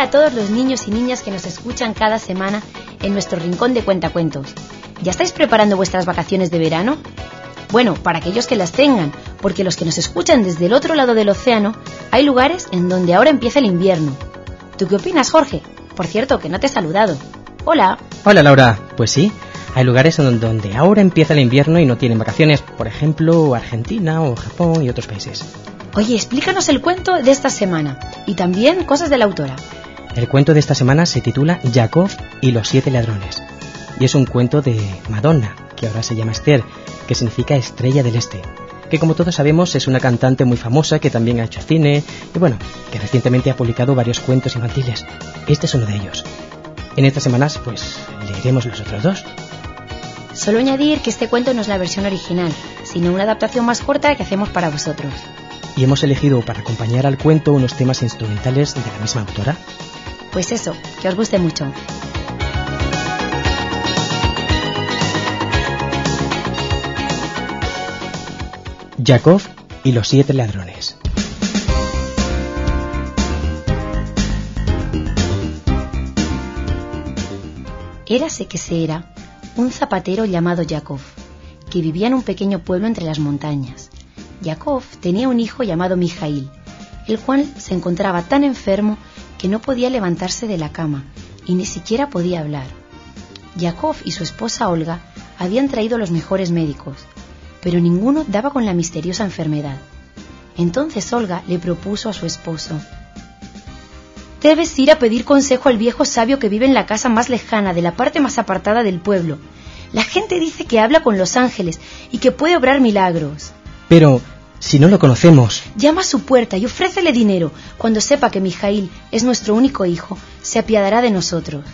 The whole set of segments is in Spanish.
a todos los niños y niñas que nos escuchan cada semana en nuestro rincón de cuentacuentos. ¿Ya estáis preparando vuestras vacaciones de verano? Bueno, para aquellos que las tengan, porque los que nos escuchan desde el otro lado del océano, hay lugares en donde ahora empieza el invierno. ¿Tú qué opinas, Jorge? Por cierto, que no te he saludado. Hola. Hola, Laura. Pues sí, hay lugares en donde ahora empieza el invierno y no tienen vacaciones. Por ejemplo, Argentina o Japón y otros países. Oye, explícanos el cuento de esta semana y también cosas de la autora. El cuento de esta semana se titula Yakov y los 7 ladrones. Y es un cuento de Madonna, que ahora se llama Esther, que significa Estrella del Este, que como todos sabemos es una cantante muy famosa que también ha hecho cine y bueno, que recientemente ha publicado varios cuentos infantiles. Este es uno de ellos. En estas semanas pues leeremos los otros dos. Solo añadir que este cuento no es la versión original, sino una adaptación más corta que hacemos para vosotros. Y hemos elegido para acompañar al cuento unos temas instrumentales de la misma autora. Pues eso, que os guste mucho. Yakov y los 7 ladrones. Érase que se era un zapatero llamado Yakov, que vivía en un pequeño pueblo entre las montañas. Yakov tenía un hijo llamado Mijail, el cual se encontraba tan enfermo que no podía levantarse de la cama y ni siquiera podía hablar. Yakov y su esposa Olga habían traído los mejores médicos, pero ninguno daba con la misteriosa enfermedad. Entonces Olga le propuso a su esposo: «Debes ir a pedir consejo al viejo sabio que vive en la casa más lejana, de la parte más apartada del pueblo. La gente dice que habla con los ángeles y que puede obrar milagros». Pero si no lo conocemos... «Llama a su puerta y ofrécele dinero. Cuando sepa que Mijail es nuestro único hijo, se apiadará de nosotros».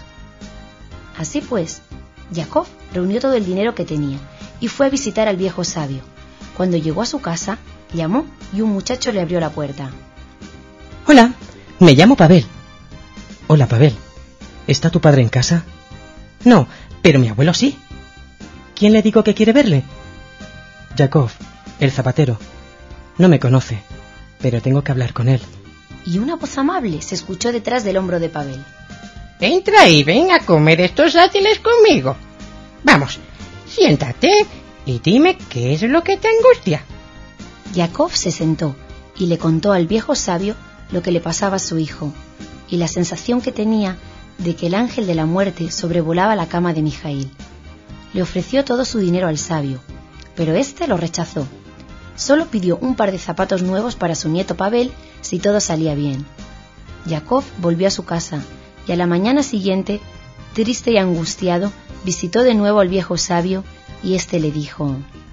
Así pues, Yakov reunió todo el dinero que tenía y fue a visitar al viejo sabio. Cuando llegó a su casa, llamó y un muchacho le abrió la puerta. «Hola, me llamo Pavel». «Hola, Pavel. ¿Está tu padre en casa?» «No, pero mi abuelo sí». «¿Quién le dijo que quiere verle?» «Yakov, el zapatero. No me conoce, pero tengo que hablar con él». Y una voz amable se escuchó detrás del hombro de Pavel. «Entra y ven a comer estos dátiles conmigo. Vamos, siéntate y dime qué es lo que te angustia». Yakov se sentó y le contó al viejo sabio lo que le pasaba a su hijo y la sensación que tenía de que el ángel de la muerte sobrevolaba la cama de Mijail. Le ofreció todo su dinero al sabio, pero éste lo rechazó. Solo pidió un par de zapatos nuevos para su nieto Pavel si todo salía bien. Yakov volvió a su casa y a la mañana siguiente, triste y angustiado, visitó de nuevo al viejo sabio y éste le dijo: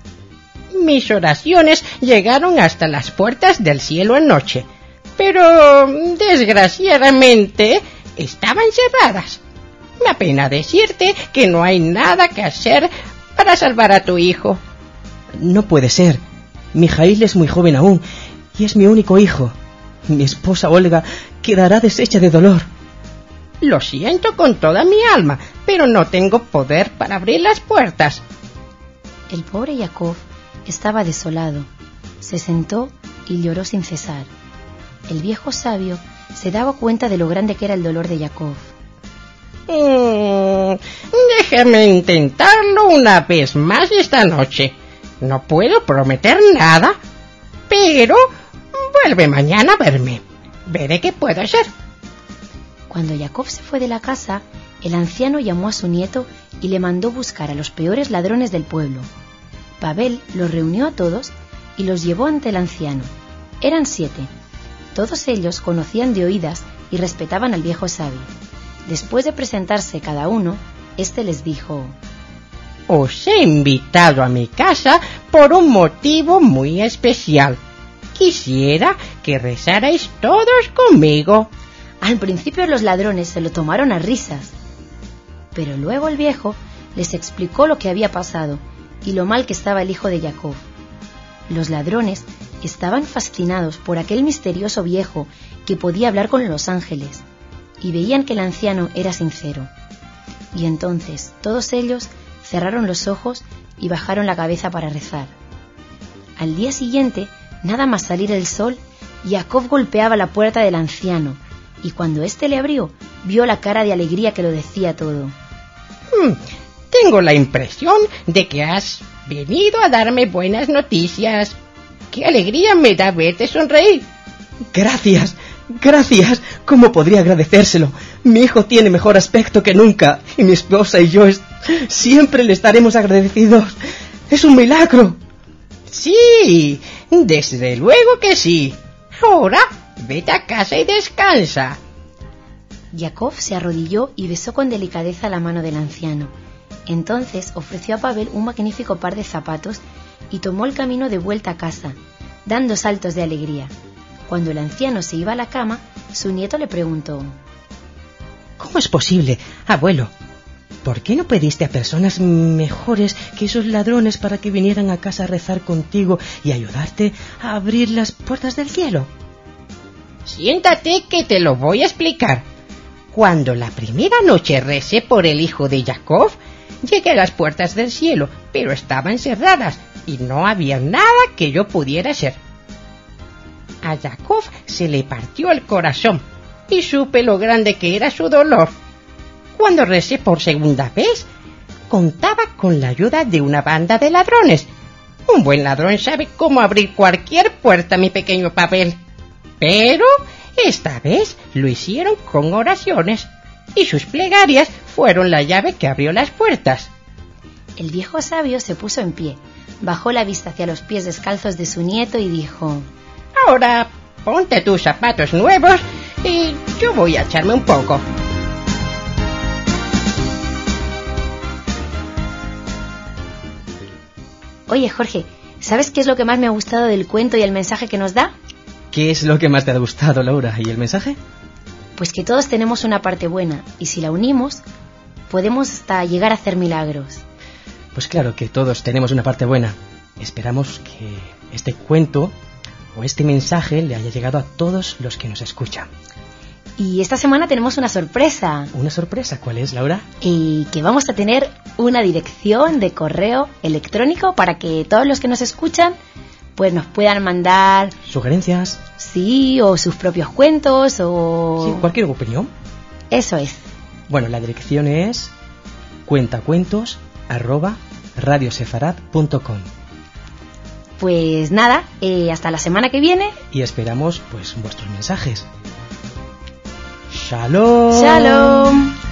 «Mis oraciones llegaron hasta las puertas del cielo anoche, pero desgraciadamente estaban cerradas. Me apena decirte que no hay nada que hacer para salvar a tu hijo». «No puede ser. Mijail es muy joven aún y es mi único hijo. Mi esposa Olga quedará deshecha de dolor». «Lo siento con toda mi alma, pero no tengo poder para abrir las puertas». El pobre Yakov estaba desolado. Se sentó y lloró sin cesar. El viejo sabio se daba cuenta de lo grande que era el dolor de Yakov. Déjame intentarlo una vez más esta noche. No puedo prometer nada, pero vuelve mañana a verme. Veré qué puedo hacer». Cuando Yakov se fue de la casa, el anciano llamó a su nieto y le mandó buscar a los peores ladrones del pueblo. Pavel los reunió a todos y los llevó ante el anciano. Eran 7. Todos ellos conocían de oídas y respetaban al viejo sabio. Después de presentarse cada uno, éste les dijo: «Os he invitado a mi casa por un motivo muy especial. Quisiera que rezarais todos conmigo». Al principio los ladrones se lo tomaron a risas, pero luego el viejo les explicó lo que había pasado y lo mal que estaba el hijo de Yakov. Los ladrones estaban fascinados por aquel misterioso viejo que podía hablar con los ángeles y veían que el anciano era sincero. Y entonces todos ellos cerraron los ojos y bajaron la cabeza para rezar. Al día siguiente, nada más salir el sol, Yakov golpeaba la puerta del anciano y cuando éste le abrió, vio la cara de alegría que lo decía todo. Tengo la impresión de que has venido a darme buenas noticias. ¡Qué alegría me da verte sonreír! Gracias, gracias. ¿Cómo podría agradecérselo? Mi hijo tiene mejor aspecto que nunca y mi esposa y yo siempre le estaremos agradecidos. ¡Es un milagro! Sí, desde luego que sí. Ahora, vete a casa y descansa. Yakov se arrodilló y besó con delicadeza la mano del anciano. Entonces ofreció a Pavel un magnífico par de zapatos y tomó el camino de vuelta a casa, dando saltos de alegría. Cuando el anciano se iba a la cama, su nieto le preguntó: ¿Cómo es posible, abuelo? ¿Por qué no pediste a personas mejores que esos ladrones para que vinieran a casa a rezar contigo y ayudarte a abrir las puertas del cielo? Siéntate que te lo voy a explicar. Cuando la primera noche recé por el hijo de Yakov, llegué a las puertas del cielo, pero estaban cerradas y no había nada que yo pudiera hacer. A Yakov se le partió el corazón y supe lo grande que era su dolor. Cuando recé por segunda vez, contaba con la ayuda de una banda de ladrones. Un buen ladrón sabe cómo abrir cualquier puerta, mi pequeño Pavel. Pero esta vez lo hicieron con oraciones y sus plegarias fueron la llave que abrió las puertas. El viejo sabio se puso en pie, bajó la vista hacia los pies descalzos de su nieto y dijo: Ahora ponte tus zapatos nuevos y yo voy a echarme un poco. Oye, Jorge, ¿sabes qué es lo que más me ha gustado del cuento y el mensaje que nos da? ¿Qué es lo que más te ha gustado, Laura? ¿Y el mensaje? Pues que todos tenemos una parte buena y si la unimos, podemos hasta llegar a hacer milagros. Pues claro que todos tenemos una parte buena. Esperamos que este cuento o este mensaje le haya llegado a todos los que nos escuchan. Y esta semana tenemos una sorpresa. ¿Una sorpresa? ¿Cuál es, Laura? Que vamos a tener una dirección de correo electrónico para que todos los que nos escuchan pues nos puedan mandar sugerencias. Sí, o sus propios cuentos o... Sí, cualquier opinión. Eso es. Bueno, la dirección es cuentacuentos@radiosefarad.com. Pues nada, hasta la semana que viene. Y esperamos pues vuestros mensajes. Shalom. Shalom.